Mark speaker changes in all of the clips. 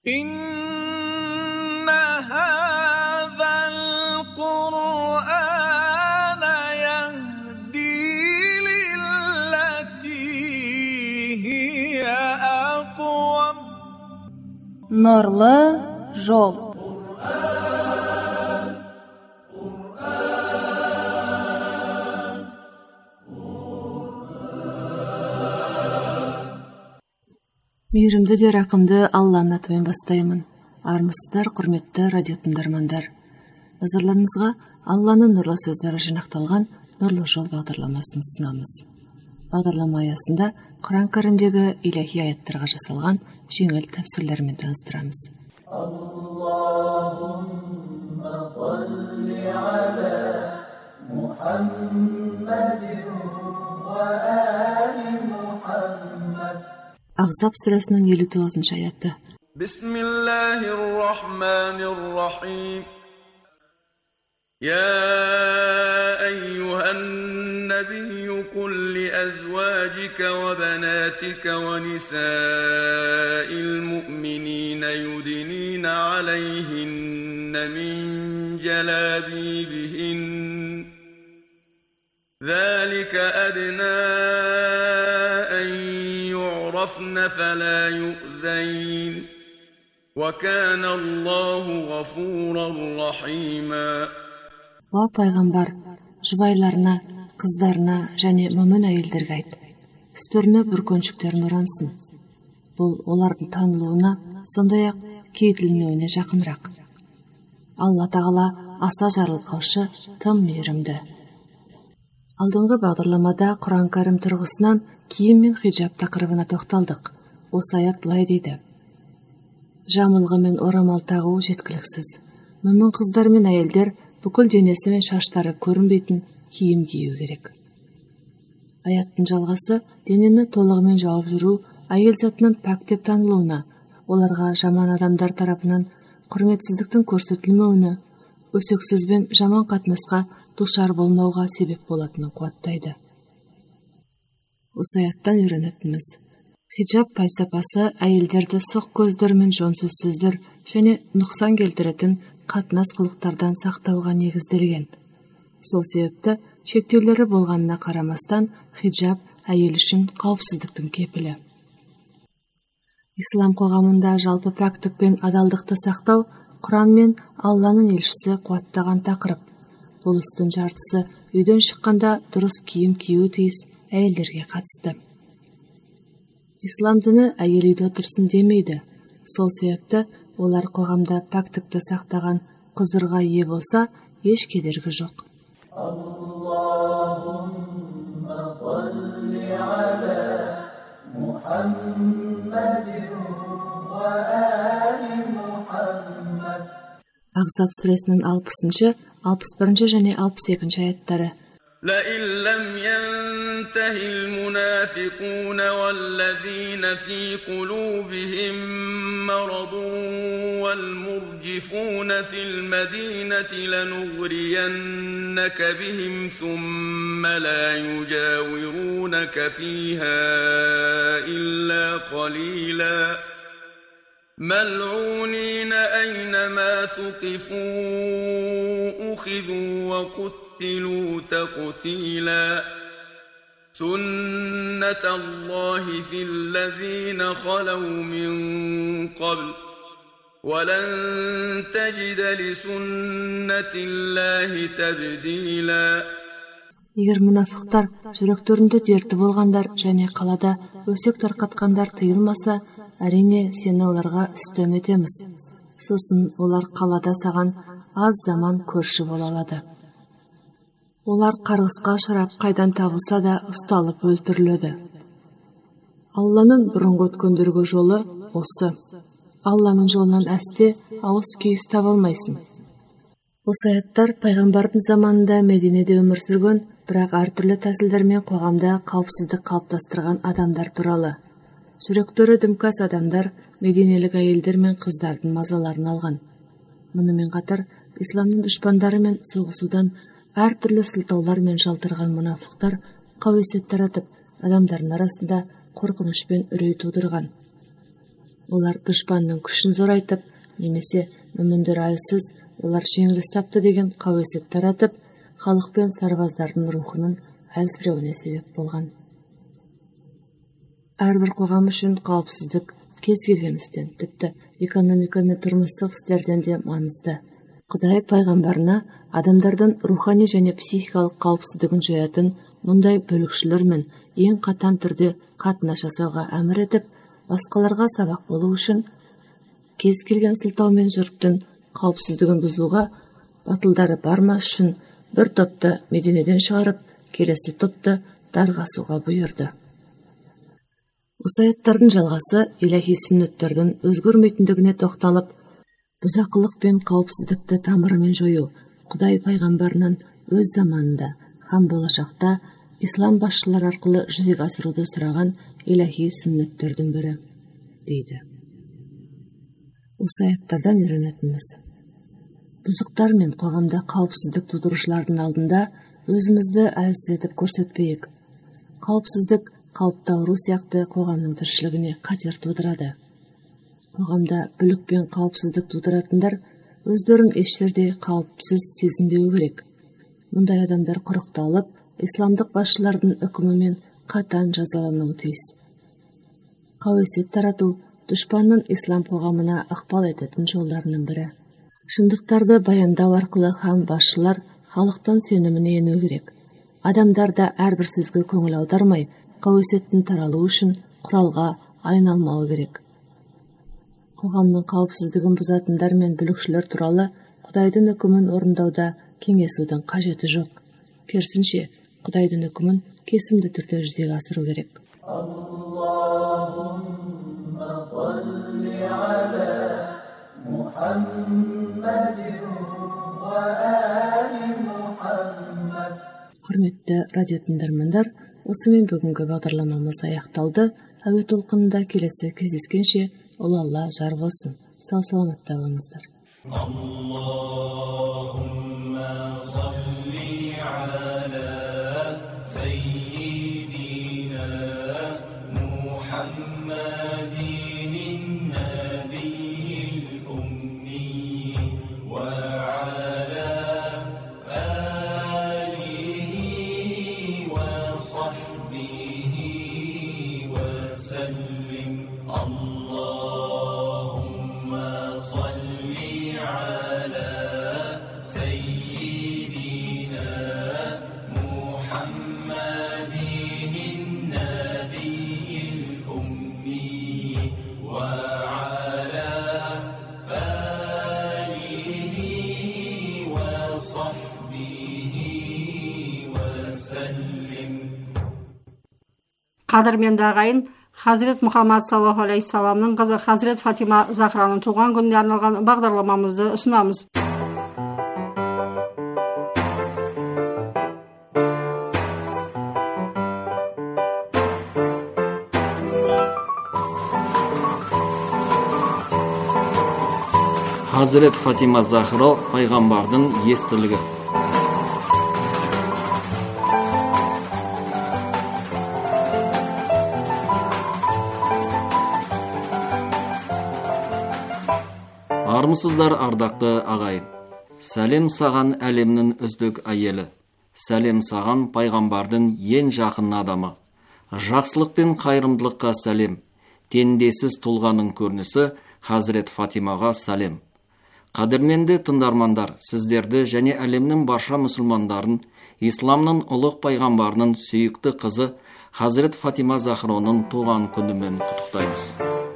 Speaker 1: إن هذا القرآن يهدي للتي هي أقوم.
Speaker 2: Нурлы жол. Мейірімді де рақымды Алланың атымен бастаймын. Армысыздар, құрметті радио тыңдармандар. Назарларыңызға Алланың нұрлы сөздері жинақталған Нұрлы жол бағдарламасын ұсынамыз. Бағдарлама аясында Құран кәрімдегі илахи аяттарға жасалған жеңіл тәпсірлермен таныстырамыз.
Speaker 3: Аллахумма салли аля Мухаммадин ва али Мухаммад.
Speaker 2: Ахзаб сүресінің 59 аяты.
Speaker 1: Бисмиллахир-рахманир-рахим. يا أيها النبي قل لأزواجك وبناتك ونساء المؤمنين يدنين عليهن من جلابيبهن ذلك أدنى أن يعرفن فلا يؤذين وكان الله غفورا رحيما.
Speaker 2: О пайғамбар, жұбайларына, қыздарына және мүмін әйелдерге айт. Үстеріне бүркеншіктерін орансын. Бұл олардың танылуына, сондай-ақ кейтілмеуіне жақынырақ. Алла тағала аса жарылқаушы, тым мейірімді. Алдыңғы бағдарламада Құран кәрім тұрғысынан киім мен хиджаб тақырыбына тоқталдық. Осы аят былай дейді: жамылғы мен орамал тағу жеткіліксіз. Мүмін қыздар мен әйелдер бүкіл денесі мен шаштары көрінбейтін киім кию керек. Аяттың жалғасы денені толығымен жауып жүру, әйел затынан пәк деп танылуына, оларға жаман адамдар тарапынан құрметсіздіктің көрсетілмеуіне, өсек сөзбен жаман қатынасқа душар болмауға себеп болатынын қуаттайды. Осы аяттан үйренетініміз: хиджаб пәлсапасы әйелдерді соқ көздер мен жөнсіз сөздер және нұқсан келтіретін қатынас қылықтардан сақтауға негізделген. Сол себепті шектеулері болғанына қарамастан хиджаб әйел үшін қауіпсіздіктің кепілі. Ислам қоғамында жалпы пәктік пен адалдықты сақтау Құран мен Алланың елшісі қуаттаған тақырып. Бұл істің жартысы үйден шыққанда дұрыс киім кию тиіс әйелдерге қатысты. Ислам діні әйел үйде отырсын демейді. Сол себепті олар қоғамда пәктікті сақтаған құзырға ие болса, еш кедергі жоқ.
Speaker 3: Аллахумма салли аля Мухаммадин ва али Мухаммад.
Speaker 2: Ахзаб сүресінің 60, 61 және 62 аяттары.
Speaker 1: لئن لم ينته المنافقون والذين في قلوبهم مرض والمرجفون في المدينة لنغرينك بهم ثم لا يجاورونك فيها إلا قليلا ملعونين أينما ثقفوا أخذوا وقتلوا تقتيلا سنة الله في الذين خلوا من قبل ولن تجد لسنة الله تبديلا.
Speaker 2: Егер мұнафықтар, жүректерінде дерті болғандар және қалада өсек тарқатқандар тыйылмаса, әрине сені оларға үстем етеміз. Сосын олар қалада саған аз заман көрші бола алады. Олар қарғысқа ұшырап қайдан табылса да ұсталып өлтіріледі. Алланың бұрынғы өткендерге жолы осы. Алланың жолынан әсте ауыз күйіс табылмайсың. Осы аяттар пайғамбардың заманында Мединеде өмір сүрген, бірақ әртүрлі тәсілдермен қоғамда қауіпсіздік қалыптастырған адамдар туралы. Жүректері дімкас адамдар мединелік әйелдер мен қыздардың мазаларын алған. Мұнымен қатар исламның дұшпандарымен соғысудан әртүрлі сылтаулармен жалтырған мұнафықтар қауесет таратып, адамдардың арасында қорқыныш пен үрей тудырған. Олар дұшпанның күшін зорайтып, немесе мүміндер айсыз, олар жеңіліс тапты деген қауесет таратып, халық пен сарбаздардың рухының әлсіреуіне себеп болған. Әрбір қоғам үшін қауіпсіздік кез келген істен, тіпті экономика мен тұрмыстық істерден де маңызды. Құдай пайғамбарына адамдардың рухани және психикалық қауіпсіздігін жоятын мұндай бүлікшілер мен ең қатаң түрде қатынас жасауға әмір етіп, басқаларға сабақ болу үшін кез келген сылтаумен жұрттың қауіпсіздігін бұзуға батылдары бармас үшін бір топты мединеден шығарып, келесі топты дарғасуға бұйырды. Осы аяттардың жалғасы иләһи сүннеттердің өзгермейтіндігіне тоқталып, бұзақылық пен қауіпсіздікті тамырымен жою Құдай пайғамбарынан өз заманында һәм болашақта ислам басшылар арқылы жүзеге асыруды сұраған иләһи сүннеттердің бірі, дейді. Осы аяттардан үйренетініміз: бұзықтар мен қоғамда қауіпсіздік тудырушылардың алдында өзімізді әлсіз етіп көрсетпейік. Қауіпсіздік қауіпті ауру сияқты қоғамның тіршілігіне қатер тудырады. Қоғамда бүлік пен қауіпсіздік тудыратындар өздерін еш жерде қауіпсіз сезінбеуі керек. Мұндай адамдар құрықталып, исламдық басшылардың үкімімен қатаң жазалануы тиіс. Қауесет тарату дұшпанның ислам қоғамына ықпал ететін жолдарының бірі. Шындықтарды баяндау арқылы һәм басшылар халықтың сеніміне ену керек. Адамдар да әрбір сөзге көңіл аудармай, қауесеттің таралуы үшін құралға айналмауы керек. Қоғамның қауіпсіздігін бұзатындар мен бүлікшілер туралы Құдайдың үкімін орындауда кеңесудің қажеті жоқ. Керісінше, Құдайдың үкімін кесімді түрде жүзеге асыру керек. Құрметті радио тыңдармандар, осымен бүгінгі бағдарламамыз аяқталды. Әуе толқынында келесі кездескенше Ұлы Алла жар болсын. Сау саламатта болыңыздар. Аллахумма салли аля саййидина Мухаммадин набiyil ummi wa ala alihi wa sahbihi wa sallim.
Speaker 4: Қадірменді ағайын, Хазірет Мұхаммад саллаллаху алейхи саламның қызы Хазірет Фатима Захраның туған күніне арналған бағдарламамызды ұсынамыз.
Speaker 5: Хазірет Фатима Захра пайғамбардың естілігі. Армысыздар, ардақты ағайын. Сәлем саған әлемнің үздік әйелі. Сәлем саған пайғамбардың ең жақын адамы. Жақсылық пен қайырымдылыққа сәлем. Теңдессіз тұлғаның көрінісі Хазірет Фатимаға сәлем. Қадірменді тыңдармандар, сіздерді және әлемнің барша мұсылмандарын исламның ұлық пайғамбарының сүйікті қызы Хазірет Фатима Захраның туған күнімен құттықтаймыз.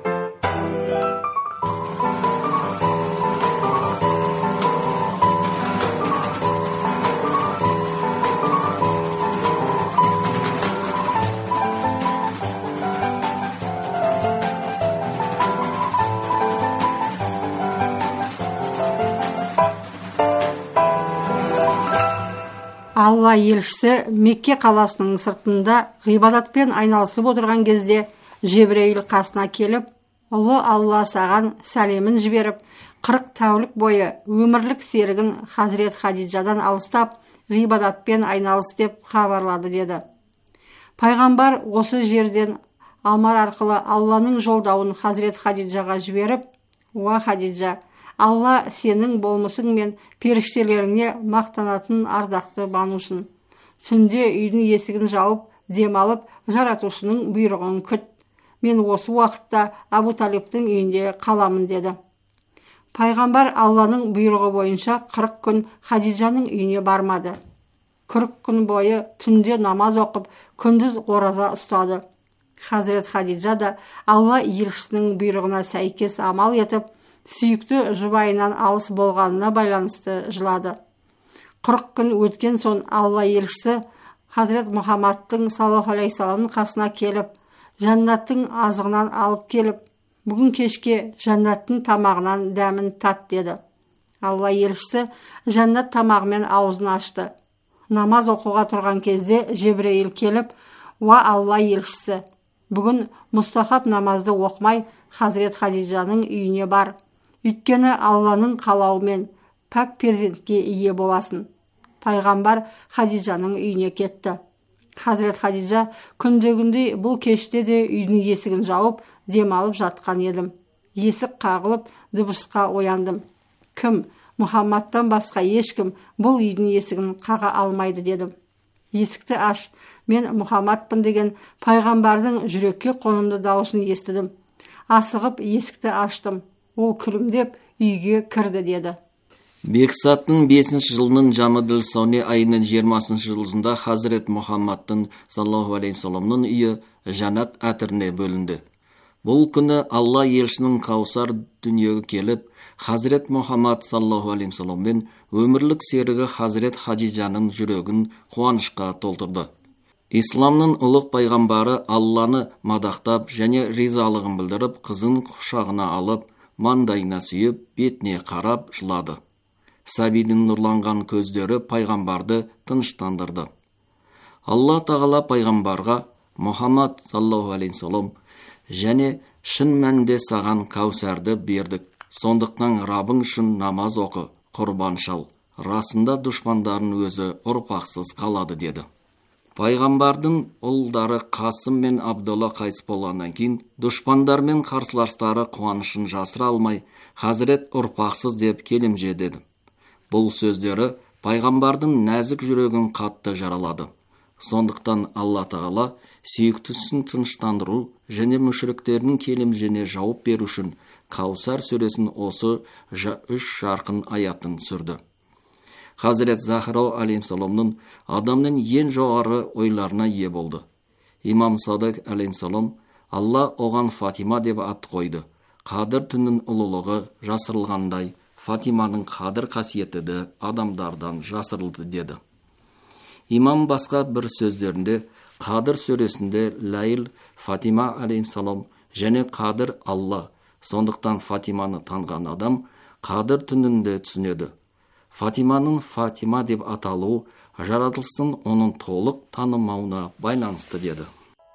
Speaker 4: Алла елшісі Мекке қаласының сыртында ғибадатпен айналысып отырған кезде Жебірейіл қасына келіп, ұлы Алла саған сәлемін жіберіп, 40 тәулік бойы өмірлік серігін Хазірет Хадиджадан алыстап, ғибадатпен айналыс деп хабарлады деді. Пайғамбар осы жерден Амар арқылы Алланың жолдауын Хазірет Хадиджаға жіберіп: «Уа Хадиджа, Алла сенің болмысың мен періштелеріңе мақтанатын ардақты банусың. Түнде үйдің есігін жауып, демалып, жаратушының бұйрығын күт. Мен осы уақытта Абу Талиптің үйінде қаламын», деді. Пайғамбар Алланың бұйрығы бойынша 40 күн Хадиджаның үйіне бармады. 40 күн бойы түнде намаз оқып, күндіз ораза ұстады. Хазірет Хадиджа да Алла елшісінің бұйрығына сәйкес амал етіп, сүйікті жұбайынан алыс болғанына байланысты жылады. 40 күн өткен соң Алла елшісі Хазірет Мұхаммадтың саллаллаху алейхи саламның қасына келіп, жәннаттың азығынан алып келіп, «Бүгін кешке жәннаттың тамағынан дәмін тат», деді. Алла елшісі жәннат тамағымен аузын ашты. Намаз оқуға тұрған кезде Жебірейіл келіп: «Уа Алла елшісі, бүгін мұстахаб намазды оқымай Хазірет Хадиджаның үйіне бар. Өйткені Алланың қалауымен пәк перзентке ие боласын». Пайғамбар Хадиджаның үйіне кетті. Хазірет Хадиджа күндегіндей бұл кеште де үйдің есігін жауып, демалып жатқан едім. Есік қағылып, дыбысқа ояндым. «Кім? Мұхаммадтан басқа ешкім бұл үйдің есігін қаға алмайды», дедім. «Есікті аш, мен Мұхаммадпын» деген пайғамбардың жүрекке қонымды дауысын естідім. Асығып есікті аштым. Ол күлімдеп үйге кірді, деді.
Speaker 5: Бекзаттың 5 жылының Жамадил Сауни айының 20 жылында Хазірет Мұхаммадтың саллаллаху алейхи саламның үйі жәннат әтіріне бөлінді. Бұл күні Алла елшінің Каусар дүниеге келіп, Хазірет Мұхаммад саллаллаху алейхи саламмен өмірлік серігі Хазірет Хадиджаның жүрегін қуанышқа толтырды. Исламның ұлық пайғамбары Алланы мадақтап және ризалығын білдіріп, қызын құшағына алып, маңдайына сүйіп, бетіне қарап жылады. Сәбидің нұрланған көздері пайғамбарды тыныштандырды. Алла тағала пайғамбарға: «Мұхаммад саллаллаху алейхи салам, және шын мәнінде саған Каусарды бердік. Сондықтан Рабың үшін намаз оқы, құрбан шал. Расында дұшпандарын өзі ұрпақсыз қалады», деді. Пайғамбардың ұлдары Қасым мен Абдолла қайтыс болғаннан кейін дұшпандар мен қарсыластары қуанышын жасыра алмай, Хазірет ұрпақсыз деп келемжедеді. Бұл сөздері пайғамбардың нәзік жүрегін қатты жаралады. Сондықтан Алла тағала сүйіктісін тыныштандыру және мүшриктердің келемжене жауап беру үшін Каусар сүресін осы 3 жарқын аятын сүрді. Хазірет Захра алейхиссаламның адамның ең жоғары ойларына ие болды. Имам Садық алейхиссалам: «Алла оған Фатима деп ат қойды. Қадір түннің ұлылығы жасырылғандай, Фатиманың қадір қасиеті де адамдардан жасырылды», деді. Имам басқа бір сөздерінде Қадір сүресінде Ләйл Фатима алейхиссалам және Қадір Алла, сондықтан Фатиманы танған адам Қадір түнінде түсінеді. Фатиманың Фатима деп аталуы жаратылыстың оның толық танымауына байланысты, деді.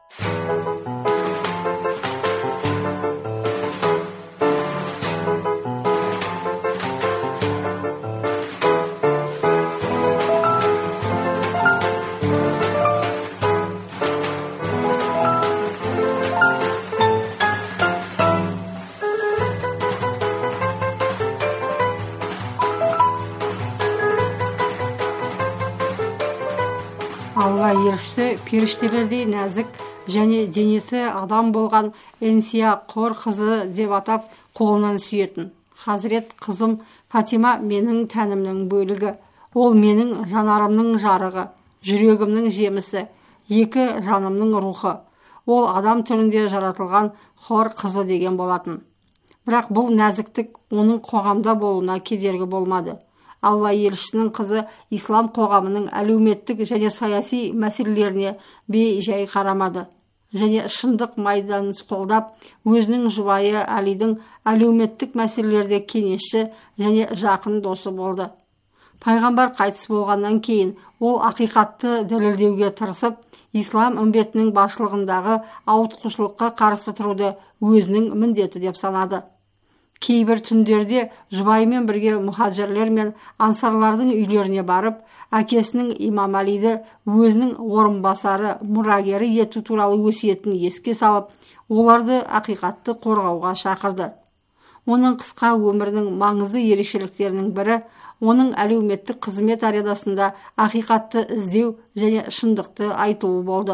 Speaker 4: Алла елшісі періштелердей нәзік және денесі адам болған Энсия қор қызы деп атап қолынан сүйетін. «Хазірет қызым Фатима менің тәнімнің бөлігі, ол менің жанарымның жарығы, жүрегімнің жемісі, екі жанымның рухы. Ол адам түрінде жаратылған хор қызы» деген болатын. Бірақ бұл нәзіктік оның қоғамда болуына кедергі болмады. Алла елшісінің қызы ислам қоғамының әлеуметтік және саяси мәселелеріне бей-жай қарамады және шындық майданын қолдап, өзінің жұбайы Әлидің әлеуметтік мәселелерде кеңесші және жақын досы болды. Пайғамбар қайтыс болғаннан кейін ол ақиқатты дәлелдеуге тырысып, ислам үмбетінің басшылығындағы ауытқушылыққа қарсы тұруды өзінің міндеті деп санады. Кейбір түндерде жұбайымен бірге мұхаджирлер мен ансарлардың үйлеріне барып, әкесінің Имам Әлиді өзінің орынбасары, мұрагері ету туралы өсиетін еске салып, оларды ақиқатты қорғауға шақырды. Оның қысқа өмірінің маңызды ерекшеліктерінің бірі оның әлеуметтік қызмет аренасында ақиқатты іздеу және шындықты айтуы болды.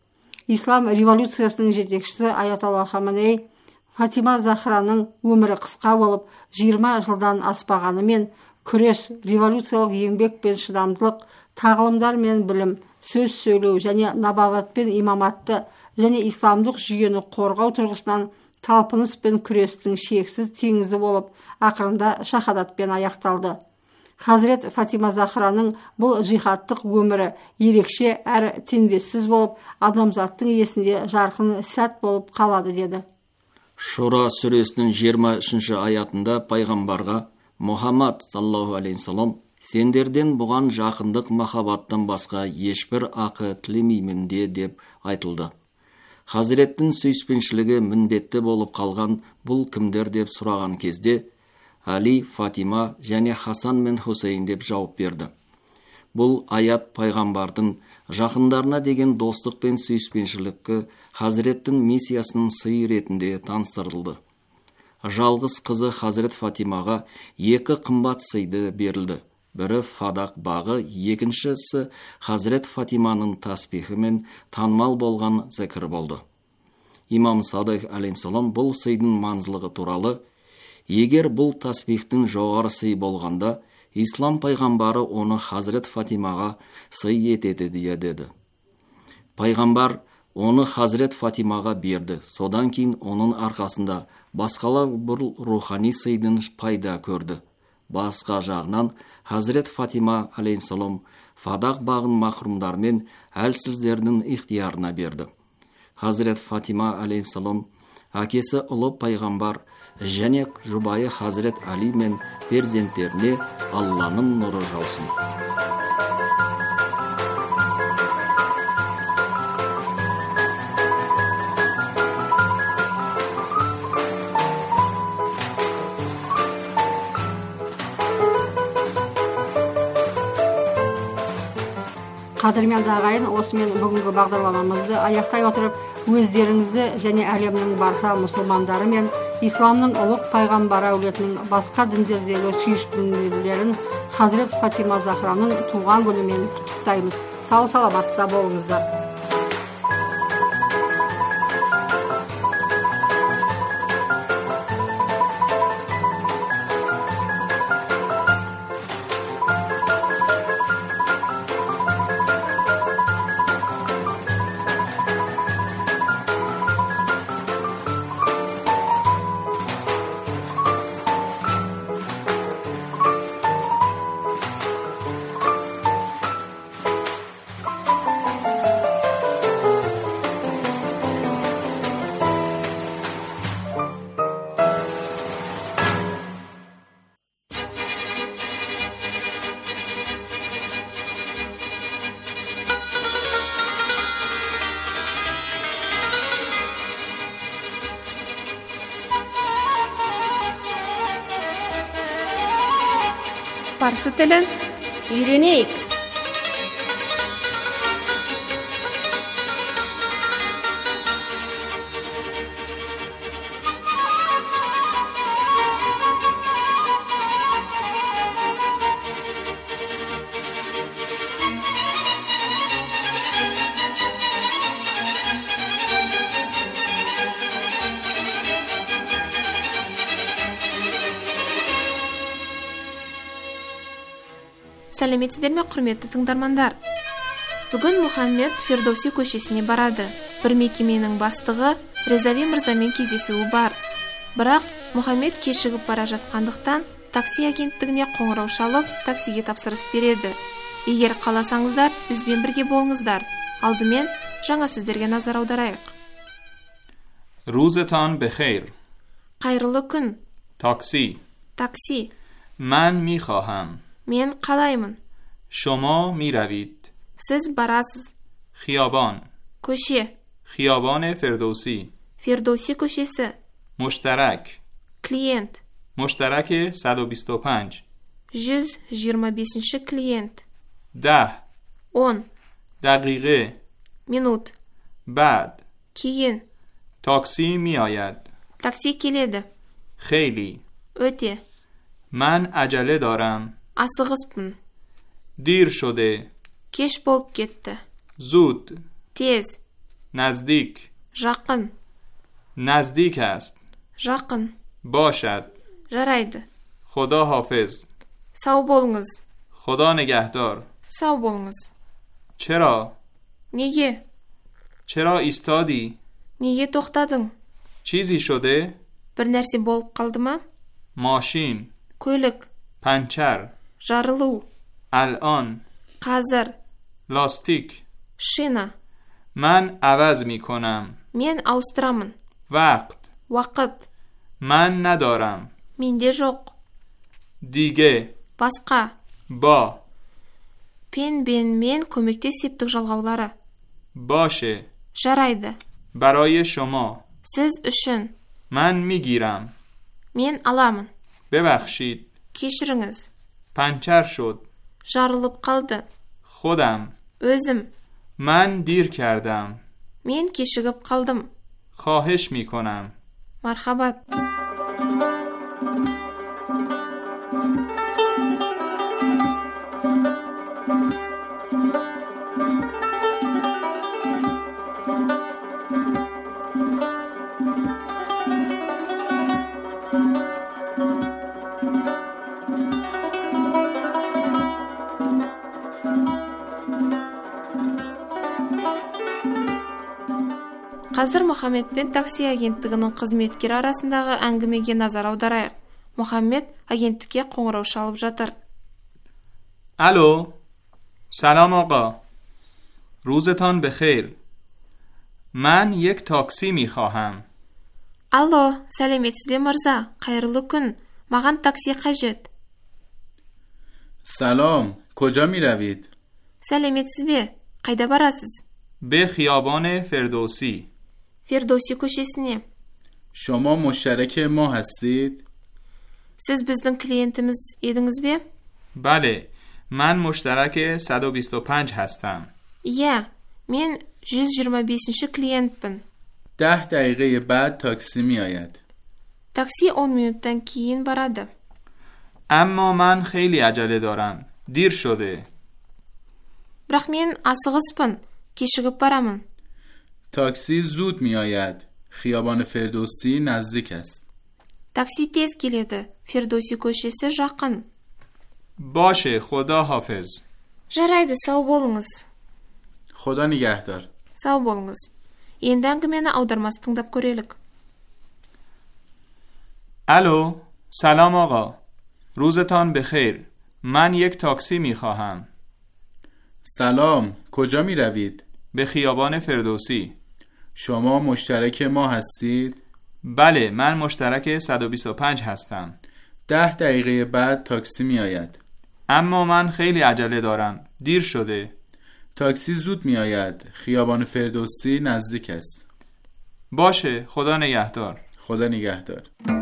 Speaker 4: Ислам революциясының жетекшісі Аятолла Хаменей Фатима Захраның өмірі қысқа болып 20 жылдан аспағанымен күрес, революциялық еңбек пен шыдамдылық, тағылымдар мен білім, сөз сөйлеу және набават пен имаматты және исламдық жүйені қорғау тұрғысынан талпыныс пен күрестің шексіз теңізі болып, ақырында шахадатпен аяқталды. Хазірет Фатима Захраның бұл жихадтық өмірі ерекше әрі теңдессіз болып, адамзаттың есінде жарқын сәт болып қалады деді.
Speaker 5: Шура сүресінің 23 аятында пайғамбарға Мұхаммад саллаллаху алейхи вассалам сендерден бұған жақындық махаббаттан басқа ешбір ақы тілемеймін деп айтылды. Хазіреттің сүйіспеншілігі міндетті болып қалған бұл кімдер деп сұраған кезде Али, Фатима және Хасан мен Хусейн деп жауап берді. Бұл аят пайғамбардың жақындарына деген достық пен сүйіспеншілікті Хазіреттің миссиясының сый ретінде таныстырылды. Жалғыз қызы Хазірет Фатимаға 2 қымбат сыйды берілді. Бірі Фадақ бағы, екіншісі Хазірет Фатиманың таспихы мен танымал болған зікір болды. Имам Садық алейхиссалам бұл сыйдың маңыздылығы туралы, егер бұл таспихтің жоғары сый болғанда, ислам пайғамбары оны Хазірет Фатимаға сый етеді деді. Пайғамбар оны Хазірет Фатимаға берді. Содан кейін оның арқасында басқалар бұл рухани сыйдың пайда көрді. Басқа жағынан Хазірет Фатима алейхиссалам Фадақ бағын махрумдар мен әлсіздердің ихтиярына берді. Хазірет Фатима алейхиссалам әкесі ұлы пайғамбар және жұбайы Хазірет Али мен перзенттеріне Алланың нұры жаусын.
Speaker 4: Қадірменді ағайын, осымен бүгінгі бағдарламамызды аяқтай отырып, өздеріңізді және әлемнің барша мұсылмандары мен исламның ұлық пайғамбар әулетінің басқа діндердегі сүйіспенділерін Хазірет Фатима Захраның туған күнімен құттықтаймыз. Сау саламатта болыңыздар.
Speaker 6: Парсы тілін үйренейік. Сәлеметсіздер ме, құрметті тыңдармандар? Бүгін Мұхаммед Фирдоуси көшесіне барады. Бір мекеменің бастығы Резави мырзамен кездесуі бар. Бірақ Мұхаммед кешігіп бара жатқандықтан такси агенттігіне қоңырау шалып, таксиге тапсырыс береді. Егер қаласаңыздар, бізбен бірге болыңыздар. Алдымен жаңа сөздерге назар аударайық.
Speaker 7: روزتان بخیر.
Speaker 6: Қайырлы күн.
Speaker 7: تاکسی.
Speaker 6: من
Speaker 7: میخواهم.
Speaker 6: мен қалаймын.
Speaker 7: شما میروید.
Speaker 6: сіз барасыз.
Speaker 7: خیابان.
Speaker 6: көше.
Speaker 7: خیابان فردوسی.
Speaker 6: Фирдоуси көшесі.
Speaker 7: مشترک.
Speaker 6: клиент.
Speaker 7: مشترک 125.
Speaker 6: 125-ші клиент.
Speaker 7: 10.
Speaker 6: 10.
Speaker 7: دقیقه.
Speaker 6: минут.
Speaker 7: بعد.
Speaker 6: кейін.
Speaker 7: تاکسی می آید.
Speaker 6: Такси келеді.
Speaker 7: خیلی.
Speaker 6: Өте.
Speaker 7: من عجله دارم.
Speaker 6: Асығыспын.
Speaker 7: دیر شده.
Speaker 6: Кеш болып кетті.
Speaker 7: زود.
Speaker 6: Тез.
Speaker 7: نزدیک.
Speaker 6: Жақын.
Speaker 7: نزدیک است.
Speaker 6: Жақын.
Speaker 7: باشد.
Speaker 6: Жарайды.
Speaker 7: خدا حافظ.
Speaker 6: Сау болыңыз.
Speaker 7: خدا نگهدار.
Speaker 6: Сау болыңыз.
Speaker 7: چرا؟
Speaker 6: Неге?
Speaker 7: چرا ایستادی؟
Speaker 6: Неге тоқтадың?
Speaker 7: چیزی شده؟
Speaker 6: Бір нәрсе болып қалды ма?
Speaker 7: ماشین.
Speaker 6: Көлік.
Speaker 7: پنچر.
Speaker 6: Жарылу.
Speaker 7: الان.
Speaker 6: Қазір.
Speaker 7: لاستیک.
Speaker 6: Шина.
Speaker 7: من عوض می کنم.
Speaker 6: Мен ауыстырамын.
Speaker 7: وقت.
Speaker 6: Уақыт.
Speaker 7: من ندارم.
Speaker 6: Менде жоқ.
Speaker 7: دیگه.
Speaker 6: Басқа.
Speaker 7: با.
Speaker 6: Пен бен мен көмектес септік жалғаулары.
Speaker 7: باشه.
Speaker 6: Жарайды.
Speaker 7: برای شما.
Speaker 6: Сіз үшін.
Speaker 7: من میگیرم.
Speaker 6: Мен аламын.
Speaker 7: ببخشید.
Speaker 6: Кешіріңіз.
Speaker 7: پنچر شد.
Speaker 6: Жарылып қалды.
Speaker 7: خودم.
Speaker 6: Өзім.
Speaker 7: من دیر کردم.
Speaker 6: Мен кешігіп қалдым.
Speaker 7: خواهش میکنم.
Speaker 6: Мархабат. Қазір Мұхаммед пен такси агенттігінің қызметкері арасындағы әңгімеге назар аударайық. Мұхаммед агенттікке қоңырау шалып жатыр.
Speaker 7: الو. سلام آقا. روزتان بخیر. من یک تاکسی میخواهم.
Speaker 6: Алло, сәлеметсіз бе мырза? Қайырлы күн. Маған такси қажет.
Speaker 8: سلام. کجا می روید؟
Speaker 6: Сәлеметсіз бе? Қайда барасыз?
Speaker 7: به خیابان فردوسی.
Speaker 6: Фердоси көшесіне.
Speaker 8: شما مشترک ما هستید؟
Speaker 6: Сіз біздің клиентіміз едіңіз бе?
Speaker 7: بله. من مشترک 125 هستم.
Speaker 6: Иә, мен 125-ші клиентпін.
Speaker 8: 10 دقیقه بعد تاکسی می آید.
Speaker 6: Такси 10 минуттан кейін барады.
Speaker 7: اما من خیلی عجله دارم. دیر شده.
Speaker 6: Бірақ мен асығыспын, кешігіп барамын.
Speaker 8: تاکسی زود می آید. خیابان فردوسی نزدیک است.
Speaker 6: Такси тез келеді. Фердоси көшесі жақын.
Speaker 7: باشه. خدا حافظ.
Speaker 6: Жарайды, сау болыңыз.
Speaker 8: خدا نگهدار.
Speaker 6: Сау болыңыз. Енді әңгімені аудармасы тыңдап көрелік.
Speaker 7: الو. سلام آقا. روزتان بخیر. من یک تاکسی میخواهم.
Speaker 8: سلام. کجا می روید؟
Speaker 7: به خیابان فردوسی.
Speaker 8: شما مشترک ما هستید؟
Speaker 7: بله. من مشترک 125 هستم.
Speaker 8: 10 دقیقه بعد تاکسی می آید.
Speaker 7: اما من خیلی عجله دارم. دیر شده.
Speaker 8: تاکسی زود می آید. خیابان فردوسی نزدیک است.
Speaker 7: باشه. خدا نگهدار.
Speaker 8: خدا نگهدار.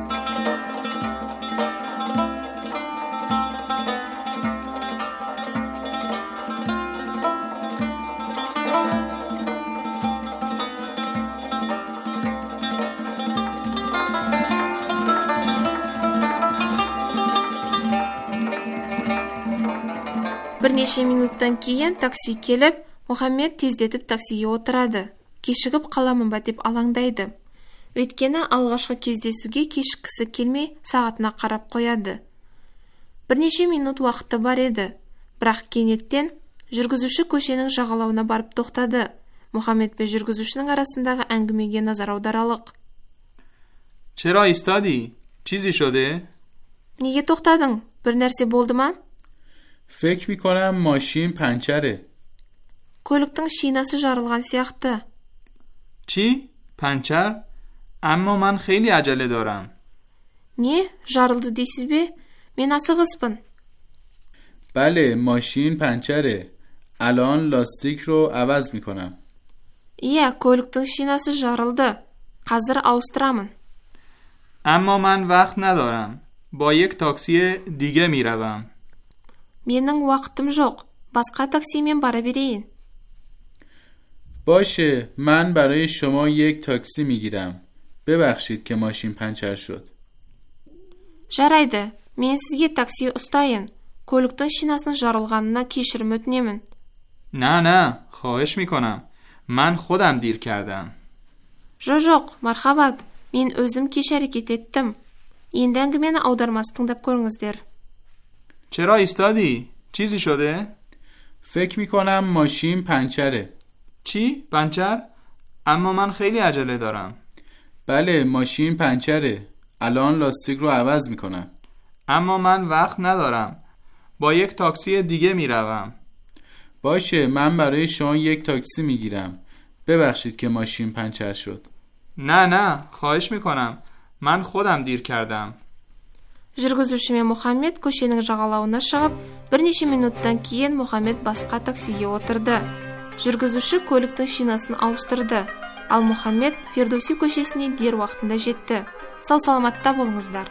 Speaker 6: Бірнеше минуттан кейін такси келіп, Мұхаммед тездетіп таксиге отырады. Кешігіп қаламын ба деп алаңдайды. Өйткені алғашқы кездесуге кешіккісі келмей сағатына қарап қояды. Бірнеше минут уақыты бар еді. Бірақ кенеттен жүргізуші көшенің жағалауына барып тоқтады. Мұхаммед пен жүргізушінің арасындағы әңгімеге назар аударалық.
Speaker 7: چرا ایستادی؟ چیزی شده؟
Speaker 6: Неге тоқтадың? Bir нәрсе болды ма?
Speaker 8: فکر می کنم ماشین پنچره.
Speaker 6: Көліктің шинасы жарылған сияқты.
Speaker 7: چی؟ پنچر؟ اما من خیلی عجله دارم.
Speaker 6: Не, жарылды дейсіз бе? Мен асығыспын.
Speaker 8: بله ماشین پنچره. الان لاستیک رو عوض می کنم.
Speaker 6: Иә, көліктің шинасы жарылды. Қазір ауыстырамын.
Speaker 7: اما من وقت ندارم. با یک تاکسی دیگه می روم.
Speaker 6: Менің уақытым жоқ. Басқа таксимен бара берейін.
Speaker 8: باشه، من برای شما یک تاکسی میگیرم. ببخشید که ماشین پنچر شد.
Speaker 6: Жарайды, мен сізге такси ұстайын. Көліктің шинасының жарылғанына кешірім өтінемін.
Speaker 7: نه خواهش میکنم. من خودم دیر کردم.
Speaker 6: Жоқ, мархабат. Мен өзім кеш әрекет еттім. Енді әңгімені аудармасы тыңдап көріңіздер.
Speaker 7: چرا ایستادی؟ چیزی شده؟
Speaker 8: فکر میکنم ماشین پنچره.
Speaker 7: چی؟ پنچر؟ اما من خیلی عجله دارم.
Speaker 8: بله، ماشین پنچره. الان لاستیک رو عوض میکنم.
Speaker 7: اما من وقت ندارم. با یک تاکسی دیگه میروم.
Speaker 8: باشه، من برای شما یک تاکسی میگیرم. ببخشید که ماشین پنچر شد.
Speaker 7: نه خواهش میکنم. من خودم دیر کردم.
Speaker 6: Жүргізуші мен Мұхаммед көшенің жағалауына шығып, бірнеше минуттан кейін Мұхаммед басқа таксиге отырды. Жүргізуші көліктің шинасын ауыстырды, ал Мұхаммед Фирдоуси көшесіне дер уақытында жетті. Сау саламатта болыңыздар.